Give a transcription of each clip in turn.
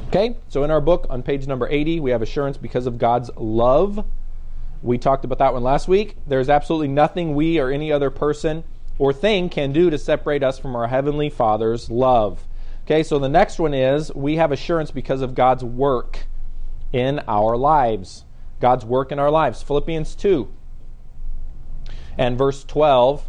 Okay, so in our book on page number 80, we have assurance because of God's love. We talked about that one last week. There's absolutely nothing we or any other person or thing can do to separate us from our Heavenly Father's love. Okay, so the next one is we have assurance because of God's work in our lives. God's work in our lives. Philippians 2 and verse 12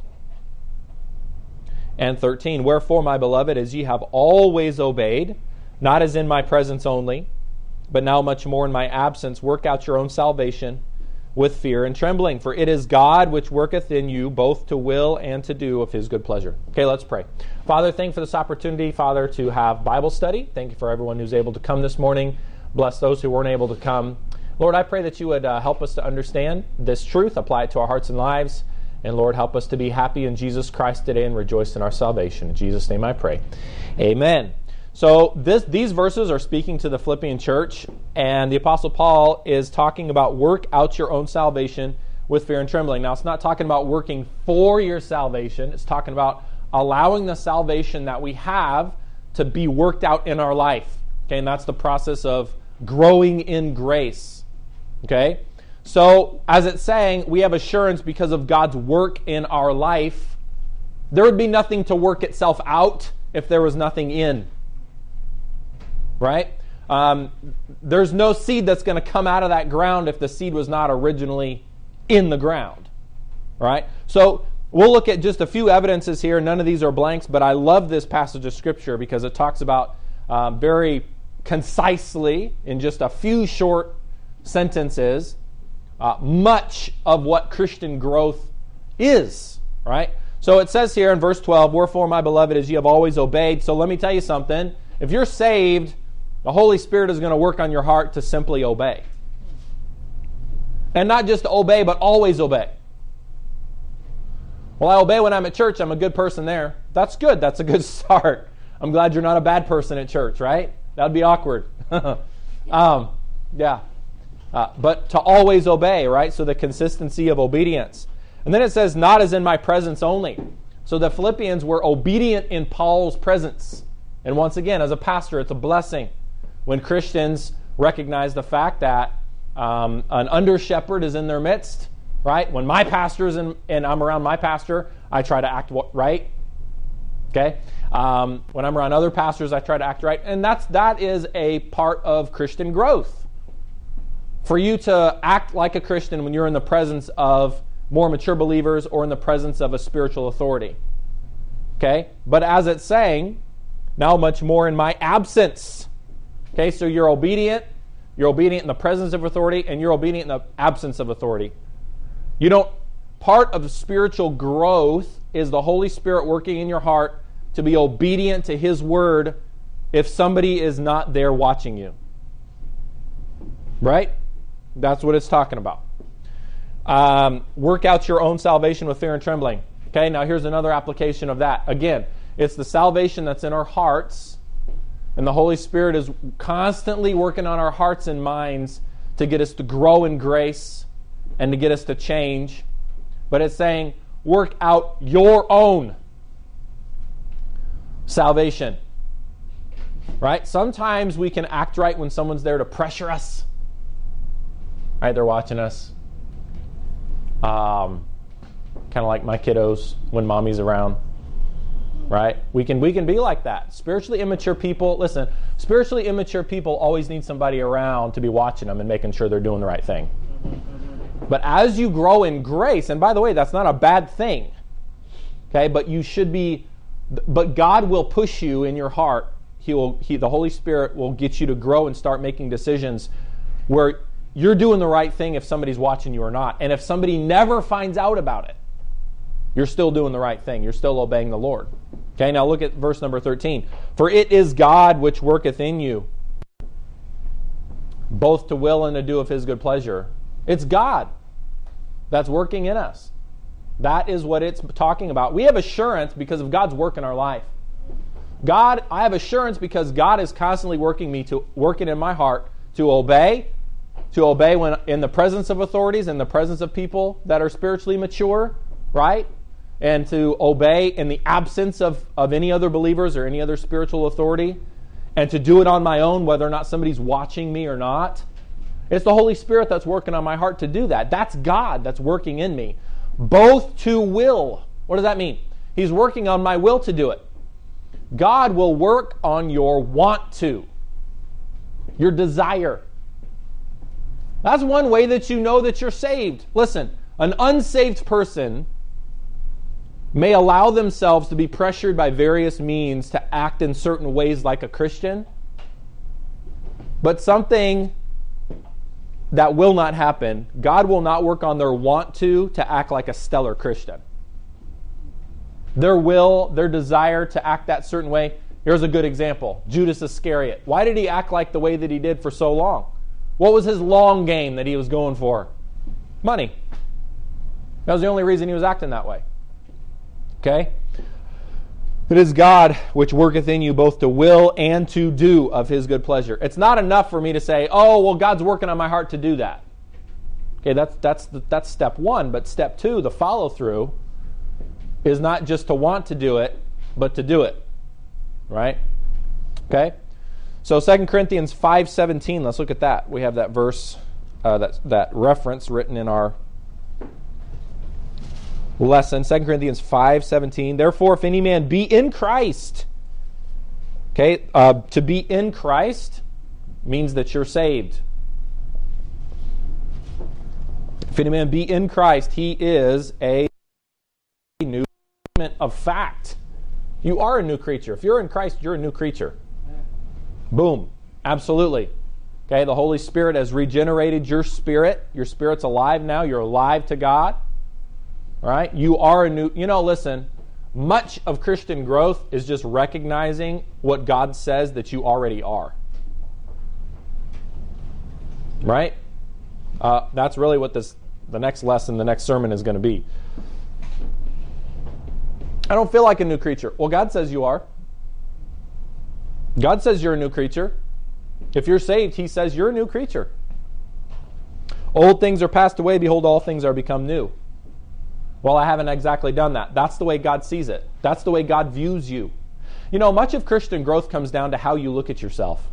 and 13. Wherefore, my beloved, as ye have always obeyed, not as in my presence only, but now much more in my absence, work out your own salvation with fear and trembling. For it is God which worketh in you both to will and to do of His good pleasure. Okay, let's pray. Father, thank you for this opportunity, Father, to have Bible study. Thank you for everyone who's able to come this morning. Bless those who weren't able to come. Lord, I pray that you would help us to understand this truth, apply it to our hearts and lives. And Lord, help us to be happy in Jesus Christ today and rejoice in our salvation. In Jesus' name I pray. Amen. So these verses are speaking to the Philippian church, and the Apostle Paul is talking about work out your own salvation with fear and trembling. Now, it's not talking about working for your salvation. It's talking about allowing the salvation that we have to be worked out in our life. Okay, and that's the process of growing in grace. Okay, so as it's saying, we have assurance because of God's work in our life. There would be nothing to work itself out if there was nothing in. Right? There's no seed that's going to come out of that ground if the seed was not originally in the ground. Right? So we'll look at just a few evidences here. None of these are blanks, but I love this passage of Scripture because it talks about very concisely, in just a few short sentences, much of what Christian growth is. Right? So it says here in verse 12, wherefore, my beloved, as ye have always obeyed. So let me tell you something. If you're saved, the Holy Spirit is going to work on your heart to simply obey. And not just to obey, but always obey. Well, I obey when I'm at church. I'm a good person there. That's good. That's a good start. I'm glad you're not a bad person at church, right? That would be awkward. Yeah. But to always obey, right? So the consistency of obedience. And then it says, not as in my presence only. So the Philippians were obedient in Paul's presence. And once again, as a pastor, it's a blessing when Christians recognize the fact that an under-shepherd is in their midst, right? When my pastor is in, and I'm around my pastor, I try to act right. Okay? When I'm around other pastors, I try to act right. And that is a part of Christian growth. For you to act like a Christian when you're in the presence of more mature believers or in the presence of a spiritual authority. Okay? But as it's saying, now much more in my absence. Okay, so you're obedient in the presence of authority, and you're obedient in the absence of authority. Part of spiritual growth is the Holy Spirit working in your heart to be obedient to His word if somebody is not there watching you. Right? That's what it's talking about. Work out your own salvation with fear and trembling. Okay, now here's another application of that. Again, it's the salvation that's in our hearts, and the Holy Spirit is constantly working on our hearts and minds to get us to grow in grace and to get us to change. But it's saying, work out your own salvation. Right? Sometimes we can act right when someone's there to pressure us. Right? They're watching us. Kind of like my kiddos when mommy's around. Right? We can be like that. Spiritually immature people, listen, spiritually immature people always need somebody around to be watching them and making sure they're doing the right thing. But as you grow in grace, and by the way, that's not a bad thing. Okay, but God will push you in your heart. The Holy Spirit will get you to grow and start making decisions where you're doing the right thing if somebody's watching you or not. And if somebody never finds out about it, you're still doing the right thing. You're still obeying the Lord. Okay, now look at verse number 13. For it is God which worketh in you, both to will and to do of His good pleasure. It's God that's working in us. That is what it's talking about. We have assurance because of God's work in our life. I have assurance because God is constantly working in my heart to obey when in the presence of authorities, in the presence of people that are spiritually mature, right? And to obey in the absence of any other believers or any other spiritual authority. and to do it on my own, whether or not somebody's watching me or not. It's the Holy Spirit that's working on my heart to do that. That's God that's working in me. Both to will. What does that mean? He's working on my will to do it. God will work on your want to, your desire. That's one way that you know that you're saved. Listen, an unsaved person may allow themselves to be pressured by various means to act in certain ways like a Christian, but something that will not happen, God will not work on their want to act like a stellar Christian. Their will, their desire to act that certain way. Here's a good example. Judas Iscariot. Why did he act like the way that he did for so long? What was his long game that he was going for? Money. That was the only reason he was acting that way. Okay? It is God which worketh in you both to will and to do of His good pleasure. It's not enough for me to say, oh, well, God's working on my heart to do that. Okay, that's step one. But step two, the follow-through, is not just to want to do it, but to do it. Right? Okay? So 2 Corinthians 5:17, let's look at that. We have that verse, that reference written in our lesson. 2 Corinthians 5:17. Therefore, if any man be in Christ, okay, to be in Christ means that you're saved. If any man be in Christ, he is a new statement of fact. You are a new creature. If you're in Christ, you're a new creature. Boom. Absolutely. Okay, the Holy Spirit has regenerated your spirit. Your spirit's alive now. You're alive to God. All right? You are a new... listen, much of Christian growth is just recognizing what God says that you already are. Right? That's really what the next lesson, the next sermon is going to be. I don't feel like a new creature. Well, God says you are. God says you're a new creature. If you're saved, He says you're a new creature. Old things are passed away. Behold, all things are become new. Well, I haven't exactly done that. That's the way God sees it. That's the way God views you. Much of Christian growth comes down to how you look at yourself.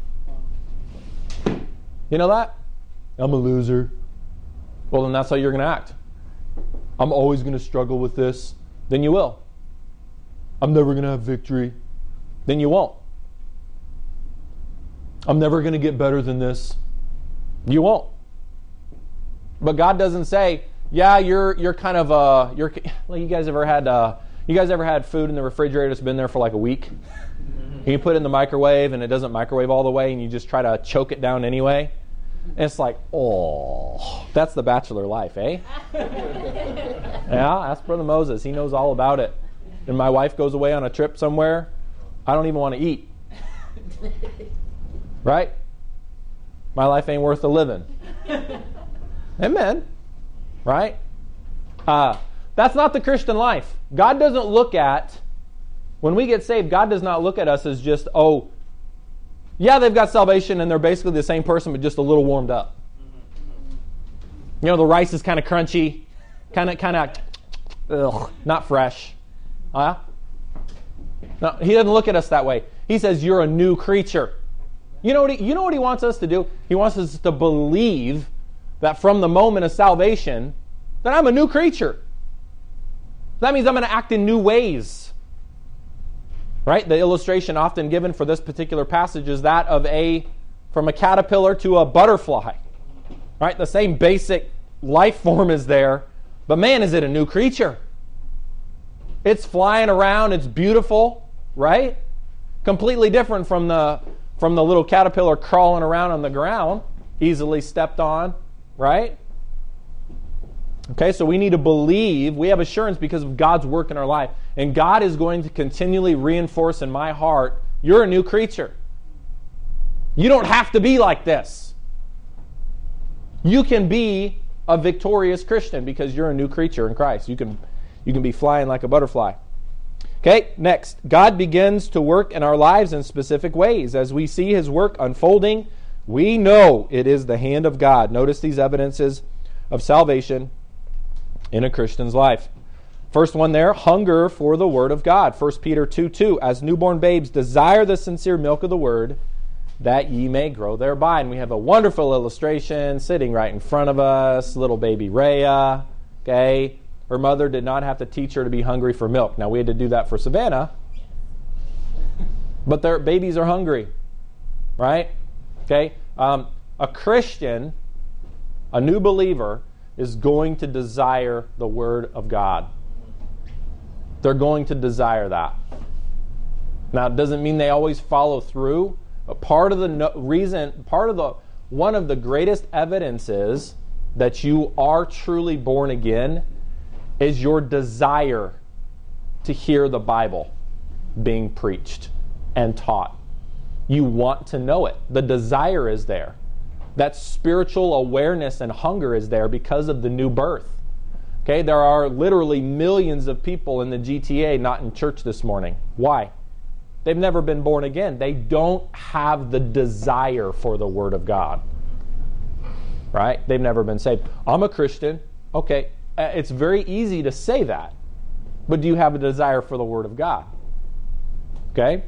You know that? I'm a loser. Well, then that's how you're going to act. I'm always going to struggle with this. Then you will. I'm never going to have victory. Then you won't. I'm never going to get better than this. You won't. But God doesn't say, yeah, you're kind of you guys ever had food in the refrigerator that's been there for like a week? And you put it in the microwave and it doesn't microwave all the way and you just try to choke it down anyway? And it's like, oh, that's the bachelor life, eh? Yeah, ask Brother Moses. He knows all about it. And my wife goes away on a trip somewhere, I don't even want to eat. Right? My life ain't worth the living. Amen. Right? That's not the Christian life. God doesn't look at, when we get saved, God does not look at us as just, oh, yeah, they've got salvation and they're basically the same person but just a little warmed up. The rice is kind of crunchy, kind of, not fresh. No, He doesn't look at us that way. He says you're a new creature. You know what He wants us to do? He wants us to believe that from the moment of salvation, that I'm a new creature. That means I'm going to act in new ways. Right? The illustration often given for this particular passage is that of from a caterpillar to a butterfly. Right? The same basic life form is there, but man, is it a new creature. It's flying around, it's beautiful, right? Completely different from the little caterpillar crawling around on the ground, easily stepped on, right? Okay, so we need to believe, we have assurance because of God's work in our life. And God is going to continually reinforce in my heart, you're a new creature. You don't have to be like this. You can be a victorious Christian because you're a new creature in Christ. You can be flying like a butterfly. Okay, next. God begins to work in our lives in specific ways. As we see His work unfolding, we know it is the hand of God. Notice these evidences of salvation in a Christian's life. First one there, hunger for the Word of God. 1 Peter 2:2, as newborn babes desire the sincere milk of the Word, that ye may grow thereby. And we have a wonderful illustration sitting right in front of us, little baby Rhea. Okay, her mother did not have to teach her to be hungry for milk. Now, we had to do that for Savannah, but their babies are hungry, right? Okay, a Christian, a new believer, is going to desire the Word of God. They're going to desire that. Now, it doesn't mean they always follow through, but one of the greatest evidences that you are truly born again is your desire to hear the Bible being preached and taught. You want to know it. The desire is there. That spiritual awareness and hunger is there because of the new birth. Okay, there are literally millions of people in the GTA not in church this morning. Why? They've never been born again. They don't have the desire for the Word of God. Right? They've never been saved. I'm a Christian. Okay, it's very easy to say that. But do you have a desire for the Word of God? Okay?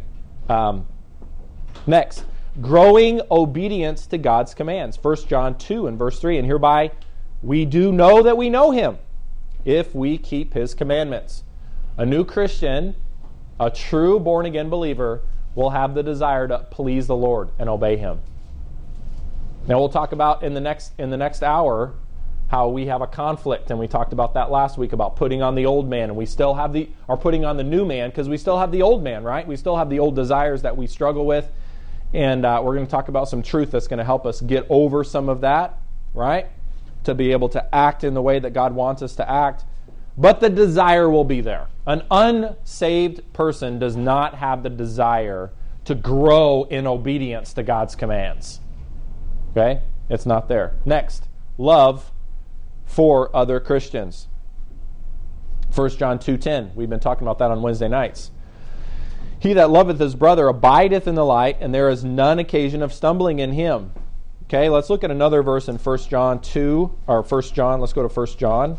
Next, growing obedience to God's commands. 1 John 2 and verse 3. And hereby we do know that we know Him, if we keep His commandments. A new Christian, a true born-again believer, will have the desire to please the Lord and obey Him. Now we'll talk about in the next hour how we have a conflict, and we talked about that last week about putting on the old man, and we still have putting on the new man, because we still have the old man, right? We still have the old desires that we struggle with, and we're going to talk about some truth that's going to help us get over some of that, right? To be able to act in the way that God wants us to act. But the desire will be there. An unsaved person does not have the desire to grow in obedience to God's commands. Okay? It's not there. Next, love for other Christians. 1 John 2:10. We've been talking about that on Wednesday nights. He that loveth his brother abideth in the light, and there is none occasion of stumbling in him. Okay, let's look at another verse in 1 John 2, or 1 John. Let's go to 1 John.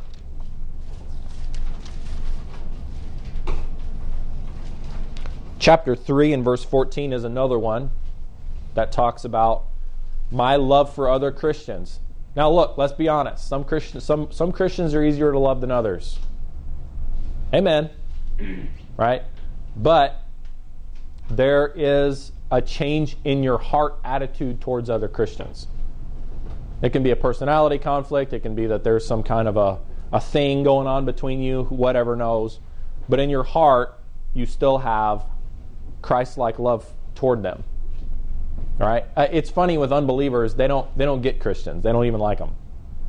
Chapter 3 and verse 14 is another one that talks about my love for other Christians. Now look, let's be honest. Some Christians are easier to love than others. Amen. Right? But there is a change in your heart attitude towards other Christians. It can be a personality conflict. It can be that there's some kind of a thing going on between you, whatever knows. But in your heart, you still have Christ-like love toward them. All right? It's funny with unbelievers, they don't get Christians. They don't even like them.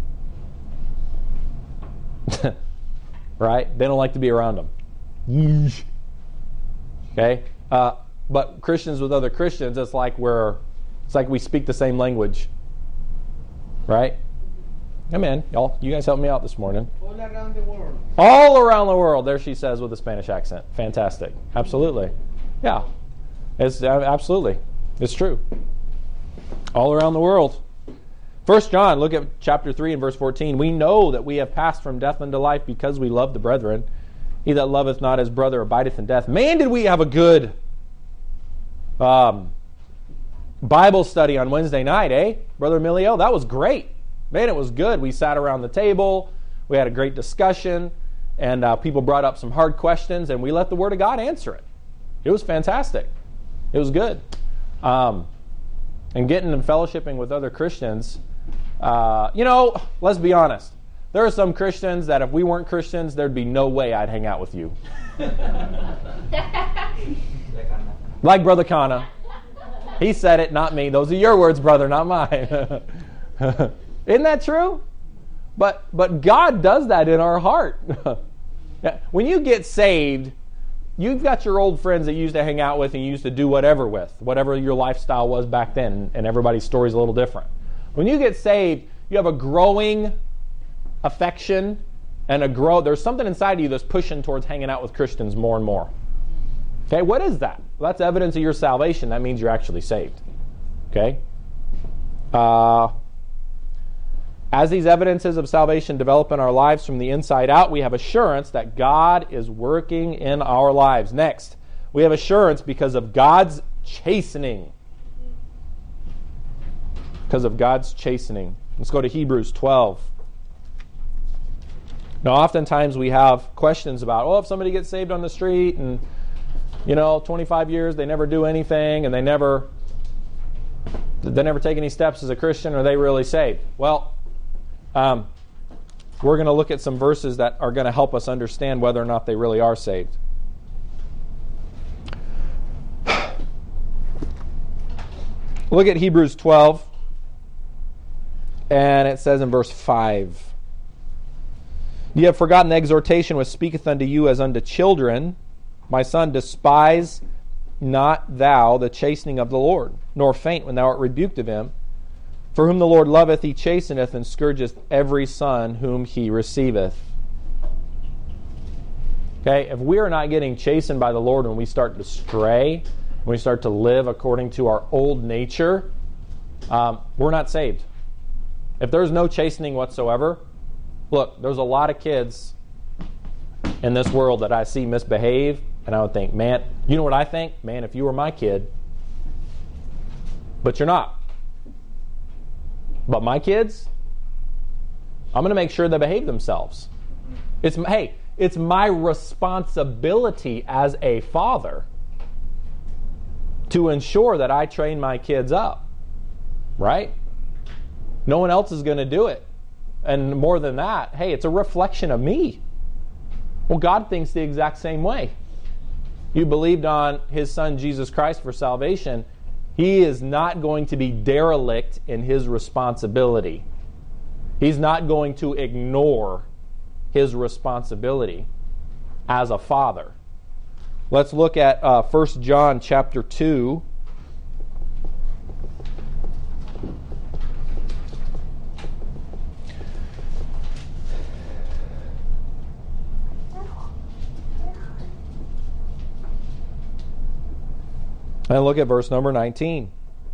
Right? They don't like to be around them. Okay? But Christians with other Christians, it's like we speak the same language. Right? Amen. Y'all, you guys help me out this morning. All around the world. All around the world, there she says with a Spanish accent. Fantastic. Absolutely. Yeah. It's absolutely. It's true. All around the world. 1 John, look at chapter 3 and verse 14. We know that we have passed from death unto life because we love the brethren. He that loveth not his brother abideth in death. Man, did we have a good Bible study on Wednesday night, eh? Brother Emilio, that was great. Man, it was good. We sat around the table. We had a great discussion. And people brought up some hard questions, and we let the Word of God answer it. It was fantastic. It was good. And getting and fellowshipping with other Christians, let's be honest. There are some Christians that if we weren't Christians, there'd be no way I'd hang out with you. Like Brother Kana. He said it, not me. Those are your words, brother, not mine. Isn't that true? But God does that in our heart. When you get saved, you've got your old friends that you used to hang out with and you used to do whatever with, whatever your lifestyle was back then, and everybody's story is a little different. When you get saved, you have a growing affection and there's something inside of you that's pushing towards hanging out with Christians more and more. Okay, what is that? Well, that's evidence of your salvation. That means you're actually saved. Okay? As these evidences of salvation develop in our lives from the inside out, we have assurance that God is working in our lives. Next, we have assurance because of God's chastening. because of God's chastening. Let's go to Hebrews 12. Now, oftentimes we have questions about, if somebody gets saved on the street and, 25 years, they never do anything and they never take any steps as a Christian, are they really saved? Well, we're going to look at some verses that are going to help us understand whether or not they really are saved. Look at Hebrews 12, and it says in verse 5, "Ye have forgotten the exhortation which speaketh unto you as unto children. My son, despise not thou the chastening of the Lord, nor faint when thou art rebuked of him. For whom the Lord loveth, he chasteneth, and scourgeth every son whom he receiveth." Okay, if we are not getting chastened by the Lord when we start to stray, when we start to live according to our old nature, we're not saved. If there's no chastening whatsoever, look, there's a lot of kids in this world that I see misbehave, and I would think, man, you know what I think? Man, if you were my kid, but you're not. But my kids, I'm going to make sure they behave themselves. It's my responsibility as a father to ensure that I train my kids up, right? No one else is going to do it. And more than that, it's a reflection of me. Well, God thinks the exact same way. You believed on His Son, Jesus Christ, for salvation. He is not going to be derelict in His responsibility. He's not going to ignore His responsibility as a father. Let's look at 1 John chapter 2. And look at verse number 19.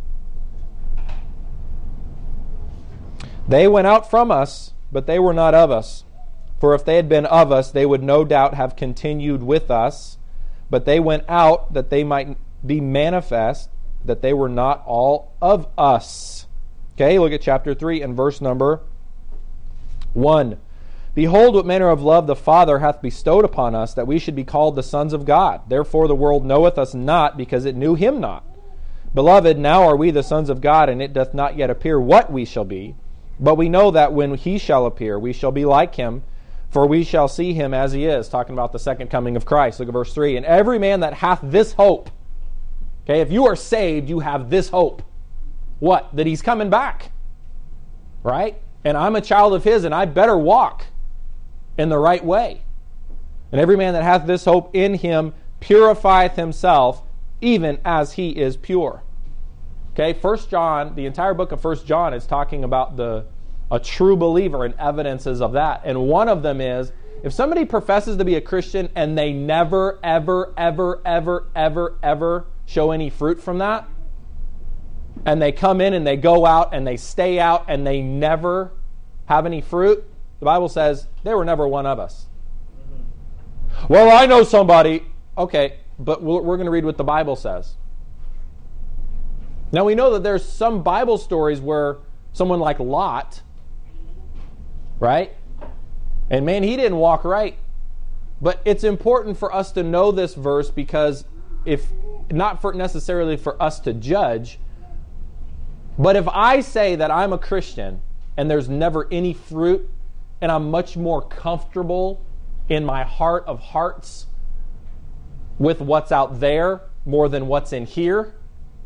"They went out from us, but they were not of us. For if they had been of us, they would no doubt have continued with us. But they went out that they might be manifest that they were not all of us." Okay, look at chapter 3 and verse number 1. "Behold, what manner of love the Father hath bestowed upon us, that we should be called the sons of God. Therefore the world knoweth us not, because it knew Him not. Beloved, now are we the sons of God, and it doth not yet appear what we shall be. But we know that when He shall appear, we shall be like Him, for we shall see Him as He is." Talking about the second coming of Christ. Look at verse 3. "And every man that hath this hope," okay, if you are saved, you have this hope. What? That He's coming back. Right? And I'm a child of His, and I better walk in the right way. "And every man that hath this hope in Him purifieth himself, even as He is pure." Okay, 1 John, the entire book of 1 John is talking about a true believer and evidences of that. And one of them is, if somebody professes to be a Christian and they never, ever, ever, ever, ever, ever show any fruit from that, and they come in and they go out and they stay out and they never have any fruit, the Bible says they were never one of us. Well, I know somebody. Okay, but we're going to read what the Bible says. Now we know that there's some Bible stories where someone like Lot, right? And man, he didn't walk right. But it's important for us to know this verse, because if not for necessarily for us to judge, but if I say that I'm a Christian and there's never any fruit, and I'm much more comfortable in my heart of hearts with what's out there more than what's in here,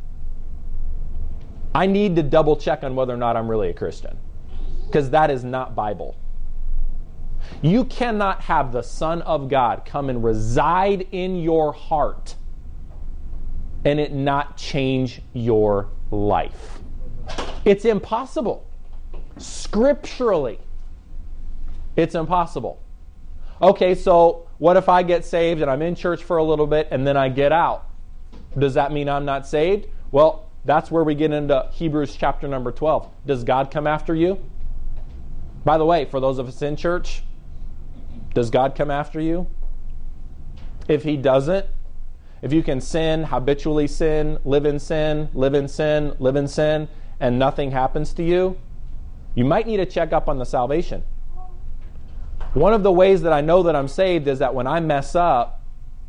I need to double check on whether or not I'm really a Christian, because that is not Bible. You cannot have the Son of God come and reside in your heart and it not change your life. It's impossible. Scripturally, it's impossible. Okay, so what if I get saved and I'm in church for a little bit and then I get out? Does that mean I'm not saved? Well, that's where we get into Hebrews chapter number 12. Does God come after you? By the way, for those of us in church, does God come after you? If He doesn't, if you can sin, habitually sin, live in sin, live in sin, live in sin, and nothing happens to you, you might need to check up on the salvation. One of the ways that I know that I'm saved is that when I mess up,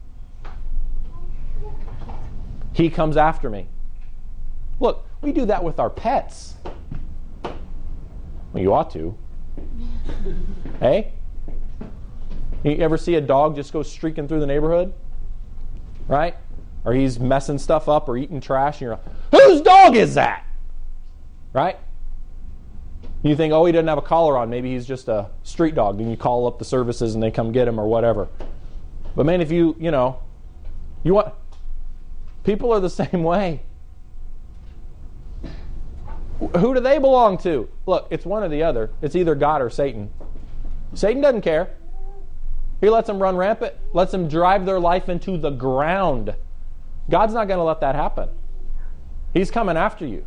He comes after me. Look, we do that with our pets. Well, you ought to. Hey? You ever see a dog just go streaking through the neighborhood? Right? Or he's messing stuff up or eating trash, and you're like, whose dog is that? Right? You think, oh, he doesn't have a collar on. Maybe he's just a street dog. Then you call up the services and they come get him or whatever. But man, if you want... People are the same way. Who do they belong to? Look, it's one or the other. It's either God or Satan. Satan doesn't care. He lets them run rampant, lets them drive their life into the ground. God's not going to let that happen. He's coming after you.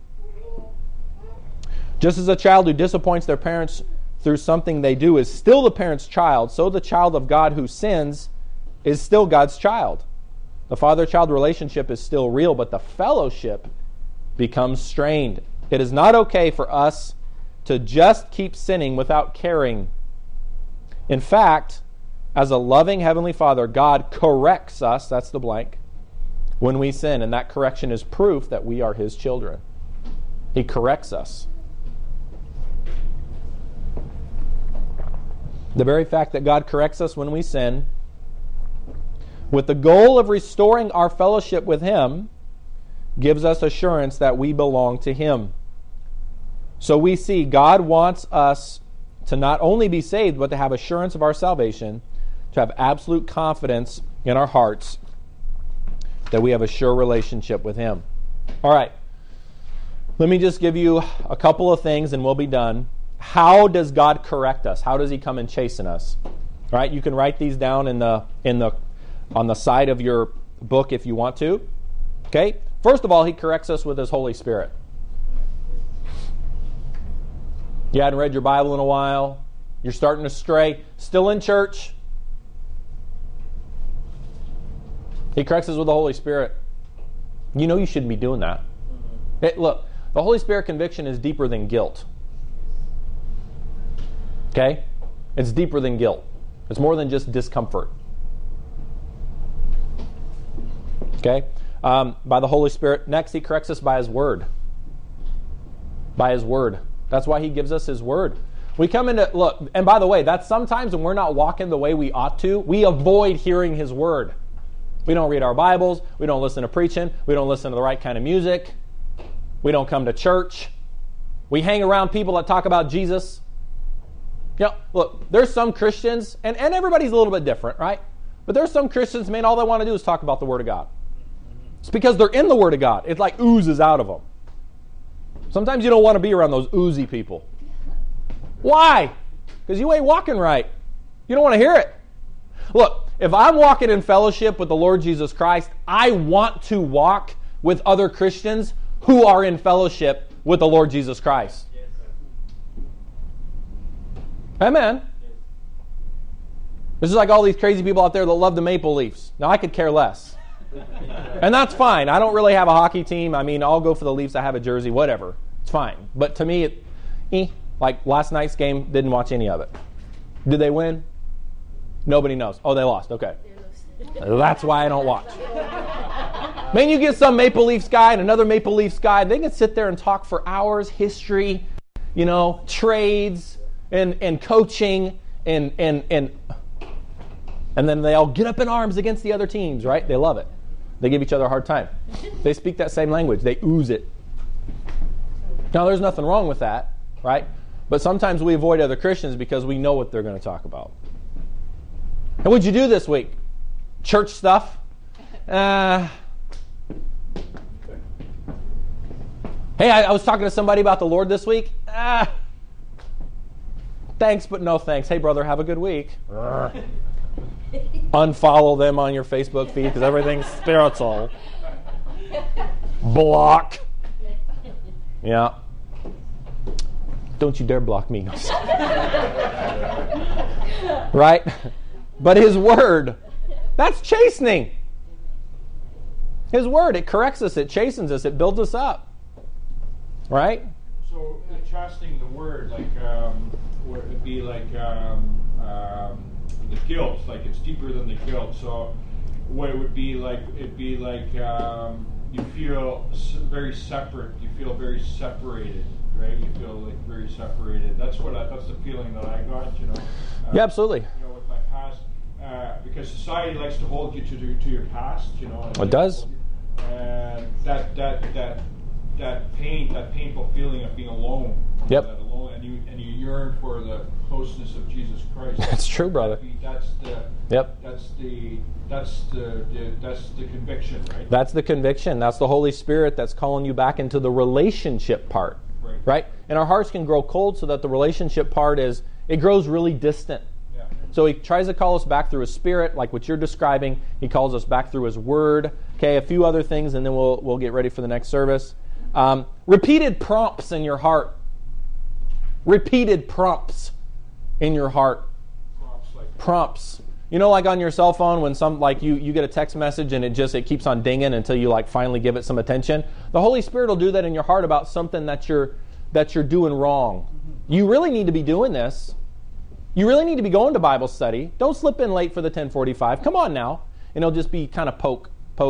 Just as a child who disappoints their parents through something they do is still the parent's child, so the child of God who sins is still God's child. The father-child relationship is still real, but the fellowship becomes strained. It is not okay for us to just keep sinning without caring. In fact, as a loving Heavenly Father, God corrects us, that's the blank, when we sin, and that correction is proof that we are His children. He corrects us. The very fact that God corrects us when we sin, with the goal of restoring our fellowship with Him, gives us assurance that we belong to Him. So we see God wants us to not only be saved, but to have assurance of our salvation, to have absolute confidence in our hearts that we have a sure relationship with Him. All right. Let me just give you a couple of things and we'll be done. How does God correct us? How does He come and chasten us? All right, you can write these down on the side of your book if you want to. Okay? First of all, He corrects us with His Holy Spirit. You hadn't read your Bible in a while. You're starting to stray. Still in church. He corrects us with the Holy Spirit. You know you shouldn't be doing that. Look, the Holy Spirit conviction is deeper than guilt. Okay? It's deeper than guilt. It's more than just discomfort. Okay? By the Holy Spirit. Next, He corrects us by His Word. By His Word. That's why He gives us His Word. We come into, look, and by the way, that's sometimes when we're not walking the way we ought to, we avoid hearing His Word. We don't read our Bibles. We don't listen to preaching. We don't listen to the right kind of music. We don't come to church. We hang around people that talk about Jesus. You know, look, there's some Christians, and everybody's a little bit different, right? But there's some Christians, man, all they want to do is talk about the Word of God. It's because they're in the Word of God. It like oozes out of them. Sometimes you don't want to be around those oozy people. Why? Because you ain't walking right. You don't want to hear it. Look, if I'm walking in fellowship with the Lord Jesus Christ, I want to walk with other Christians who are in fellowship with the Lord Jesus Christ. Yes. Amen. Yes. This is like all these crazy people out there that love the Maple Leafs. Now, I could care less. And that's fine. I don't really have a hockey team. I mean, I'll go for the Leafs. I have a jersey, whatever. It's fine. But to me, like last night's game, didn't watch any of it. Did they win? Nobody knows. Oh, they lost. Okay. That's why I don't watch. Man, you get some Maple Leafs guy and another Maple Leafs guy. They can sit there and talk for hours, history, trades and coaching and then they all get up in arms against the other teams, right? They love it. They give each other a hard time. They speak that same language. They ooze it. Now, there's nothing wrong with that, right? But sometimes we avoid other Christians because we know what they're going to talk about. And what'd you do this week? Church stuff? Hey, I was talking to somebody about the Lord this week. Thanks, but no thanks. Hey, brother, have a good week. Unfollow them on your Facebook feed because everything's spiritual. Block. Yeah. Don't you dare block me. Right? But His Word, that's chastening. His Word, it corrects us, it chastens us, it builds us up. right? So trusting the word, like would it be like the guilt, like it's deeper than the guilt. So what it would be like, it'd be like you feel very separate. You feel very separated, right? You feel like very separated. That's the feeling that I got. Yeah, absolutely. With my past, because society likes to hold you to your past. It does. And that painful feeling of being alone. Yep. That alone, and you yearn for the closeness of Jesus Christ. That's true, brother. That's the conviction, right? That's the conviction. That's the Holy Spirit that's calling you back into the relationship part, right? And our hearts can grow cold, so that the relationship part it grows really distant. Yeah. So he tries to call us back through his Spirit, like what you're describing. He calls us back through his Word. Okay, a few other things, and then we'll get ready for the next service. Repeated prompts in your heart. Repeated prompts in your heart. Prompts. Like on your cell phone when you get a text message and it keeps on dinging until you finally give it some attention. The Holy Spirit will do that in your heart about something that you're doing wrong. You really need to be doing this. You really need to be going to Bible study. Don't slip in late for the 10:45. Come on now. And it'll just be kind of poke,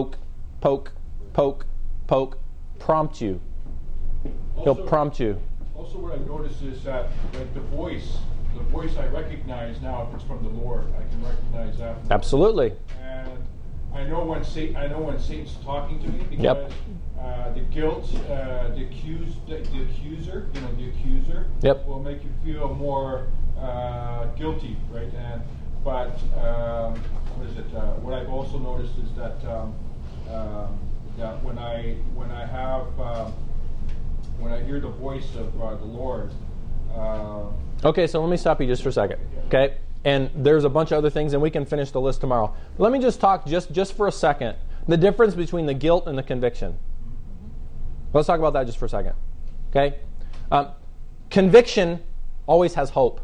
prompt you. He'll prompt you. Also, what I've noticed is that the voice I recognize now, if it's from the Lord, I can recognize that. Absolutely. And I know when Satan's talking to me, because the guilt, the accuser, Yep. will make you feel more guilty, right? But what is it? What I've also noticed is that that when I hear the voice of the Lord. Okay, so let me stop you just for a second. Okay, and there's a bunch of other things, and we can finish the list tomorrow. But let me just talk just for a second the difference between the guilt and the conviction. Let's talk about that just for a second. Okay, conviction always has hope.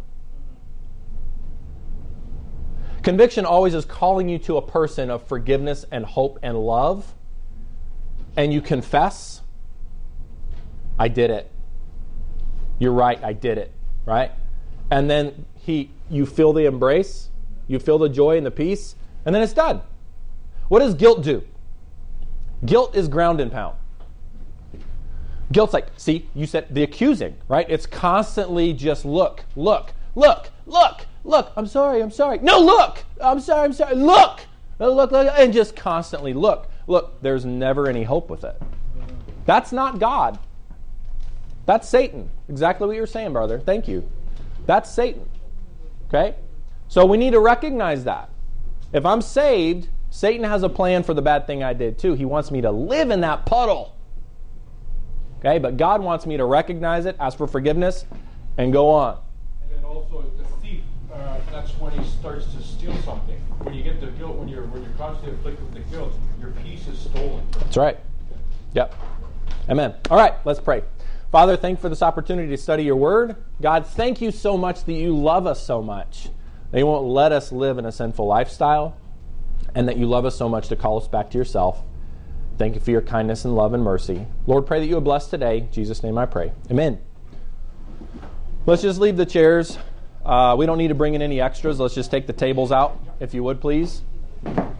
Conviction always is calling you to a person of forgiveness and hope and love, and you confess, I did it. You're right, I did it, right? And then you feel the embrace, you feel the joy and the peace, and then it's done. What does guilt do? Guilt is ground and pound. Guilt's like, see, you said the accusing, right? It's constantly just look. I'm sorry. No, look. I'm sorry. Look, and just constantly look. Look, there's never any hope with it. That's not God. That's Satan. Exactly what you're saying, brother. Thank you. That's Satan. Okay? So we need to recognize that. If I'm saved, Satan has a plan for the bad thing I did too. He wants me to live in that puddle. Okay? But God wants me to recognize it, ask for forgiveness, and go on. And then also the thief, that's when he starts to steal something. When you get the guilt, when you're constantly afflicted with the guilt, your peace is stolen. That's right. Yep. Amen. All right, let's pray. Father, thank you for this opportunity to study your word. God, thank you so much that you love us so much, that you won't let us live in a sinful lifestyle, and that you love us so much to call us back to yourself. Thank you for your kindness and love and mercy. Lord, pray that you would bless today. In Jesus' name I pray. Amen. Let's just leave the chairs. We don't need to bring in any extras. Let's just take the tables out, if you would, please.